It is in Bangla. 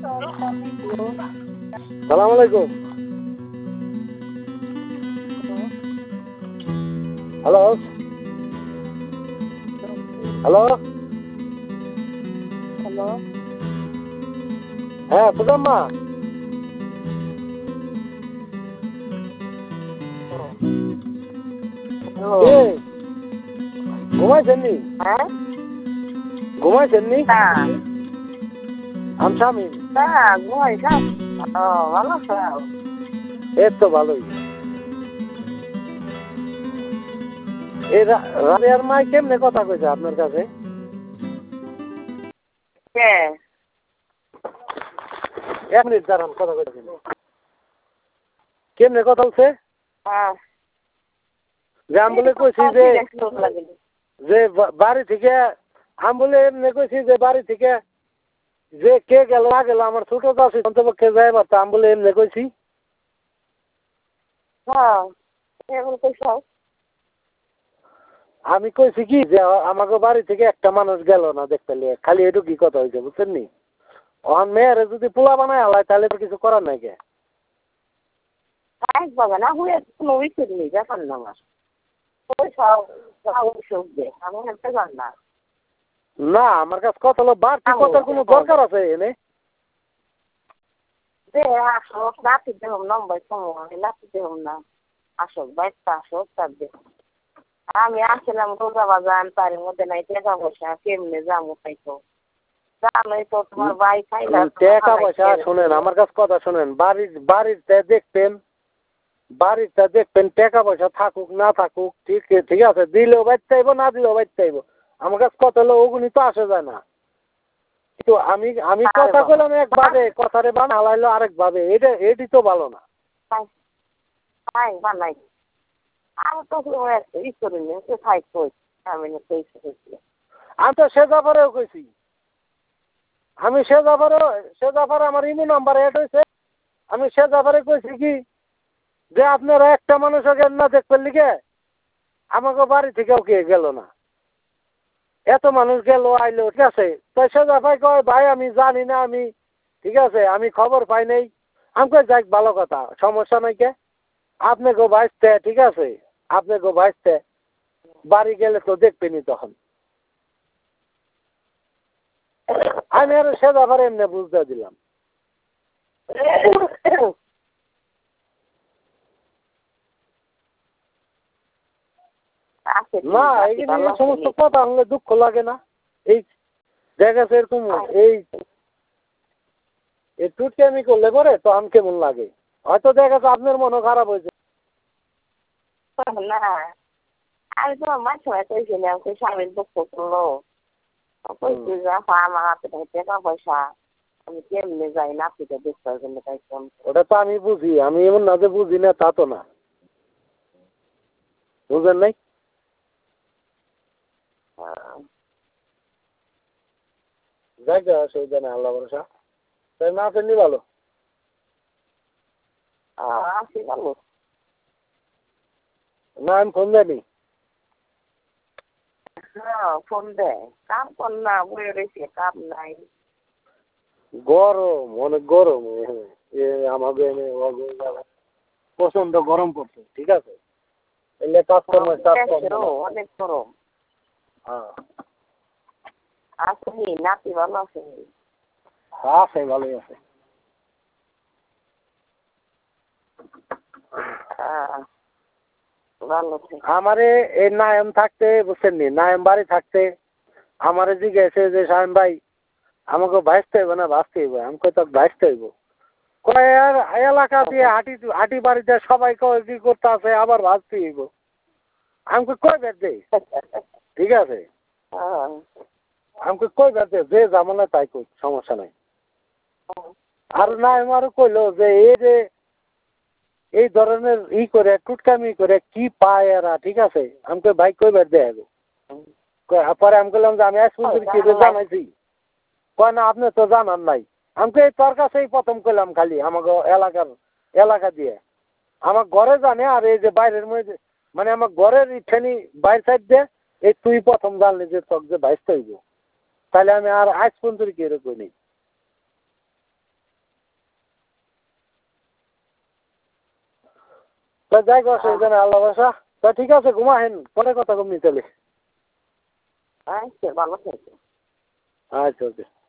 সালাম আলাইকুম। Hello hello hello. হ্যাঁ সুদাম্মা, কে ঘুমাইছেন নি? হ্যাঁ ঘুমাইছেন নি? তা আমি স্বামী। তা ঘুমাইছ? ও ভালো আছো? এই তো ভালোই। এই রাবিয়ার মাই কেমনে কথা কইছে আপনার কাছে? কে? এক মিনিট দাঁড়ান, কথা কইতে। কেমনে কথা বলছে? হ্যাঁ যে আমি বলে কইছি যে বাড়ি থেকে, আমি বলে এমনি কইছি যে বাড়ি থেকে যে কে গেল না গেল আমার ছোট দাসী অন্তপক্ষে যাই পারতো, আমি বলে এমনি কইছি। হ্যাঁ এমন কইছ? আমি কইছি কি যে আমাকে বাড়ি থেকে একটা মানুষ গেল না দেখতে লিয়ে, খালি এটু কি কথা হয়েছে বুঝছেন নি? ওখান মেয়েরে যদি পোলা বানায় হালায় তাহলে তো কিছু করার নাই কে। একভাবে না হয়ে কোনো উচিত নেই, ব্যাপার না আমার। কইছ অসুখ দে, আমি হেলতে পার না। না আমার কাছে কথা হলো বাড়তি কথার কোনো দরকার আছে এনে? যে আসো রাতে দেহম নম্বর সময় রাতে দেহম না, আসো বাইরটা আসো তার দেহ। আমি আসলাম রোজা বাজান, তার মধ্যে নাই টাকা পয়সা, কেমনে যাবো তাইতো জানোই তো তোমার ভাই খাইলা টাকা পয়সা শোনেন, আমার কাছে কথা শোনেন, বাড়িতে দেখতেন, বাড়িতে দেখবেন টাকা পয়সা থাকুক না থাকুক, ঠিক ঠিক আছে, দিলেও বাড়তে আইব না দিলেও বাড়তে আইব। আমার কাছে কথা হলো ওগুনি তো আসে যায় না। কিন্তু আমি আমি কথা বললাম একভাবে, কথারে বানা হালাইলো আরেক ভাবে, এটি তো ভালো না। তাই বানাই আমি তো ই করিনি, কোথায় কই আমি আমি তো সে ব্যাপারেও কইছি, আমি সে ব্যাপারে আমার ইমো নাম্বার অ্যাড হয়েছে, আমি সে ব্যাপারে কইছি কি যে আপনারা একটা মানুষকে না দেখবেন লিখে আমাকে বাড়ি থেকেও কে গেল না, এত মানুষ গেল আইলো, ঠিক আছে, তো সে ব্যাপারে কয় ভাই আমি জানি না, আমি ঠিক আছে আমি খবর পাই নাই। আমি কই যাক ভালো কথা, সমস্যা নাই কে, আপনি গো ভাইসতে ঠিক আছে, আপনি গো ভাইসতে বাড়ি গেলে তো দেখবেনি তখন। আমি আর সে ব্যাপারে এমনি বুঝতে দিলাম। না এই সমস্ত কথা হলে দুঃখ লাগে না? এই দেখা যাচ্ছে এরকম এই টুটকে আমি করলে পরে তো আমি কেমন লাগে, হয়তো দেখা যাচ্ছে আপনার মনও খারাপ হয়েছে। না আমি তোমার মাঝে মাঝে কইছিলাম যে স্বামীর দুঃখ করলো, কইছি যে আমার হাতে টাকা পয়সা আমি কেমনে যাই নাতিকে দেখতে জন্য তাই ফোন। ওটা তো আমি বুঝি, আমি এমন না যে বুঝি না তা তো না, বুঝলেন নাই? জায়গা অসুবিধা নেই, আল্লাহ ভরসা, তাই না ফেললি ভালো। আসি ভালো না আমি ফোন দেয়নি। হ্যাঁ ফোন দেয়, কাম কর না বয়ে রয়েছে, কাম নাই। গরম, অনেক গরম, আমাদের প্রচন্ড গরম পড়ছে, ঠিক আছে, এলে অনেক গরম। হ্যাঁ আসেনি নাতি ভালো আসেনি? আছে, ভালোই আছে। আমারে এই নায়ম থাকতে বুঝছেন নি, নায়ম বাড়ি থাকতে আমারে জিজ্ঞেসে যে শাহিন ভাই আমাকে ভাসতে হইব না ভাসতে হইব, আমি কই তো ভাসতে হইব। কয় আর এলাকা দিয়ে হাঁটি হাঁটি বাড়িতে সবাই কয় কি করতে আছে আবার ভাসতে হইব। আমি কই বের দে, ঠিক আছে, আমি কই বের দে, যে জামানা তাই কই, সমস্যা নাই। আর নায়ম আরো কইলো যে এই যে এই ধরনের করে টুটকামি করে কি পায় এরা, ঠিক আছে, আমি কই ভাই কই বের দে। পরে আমি বললাম যে আমি আজ জানাইছি, কয় না আপনি তো জানান নাই। আমি এই তোর কাছেই প্রথম কইলাম, খালি আমাকে এলাকা দিয়ে আমার ঘরে জানে, আর এই যে বাইরের মধ্যে মানে আমার ঘরের ইঠানি বাইর সাইড দিয়ে এই তুই প্রথম জানলি যে তোর যে বাইসতে হইব, তাহলে আমি আর আজ পর্যন্ত কি এরকম নেই। তা যাই অসুবিধা নেই আল্লাহ বাসা। তা ঠিক আছে ঘুমাহেন, পরে কথা কমনি তাহলে। আচ্ছা ভালো থাকো। আচ্ছা ওকে।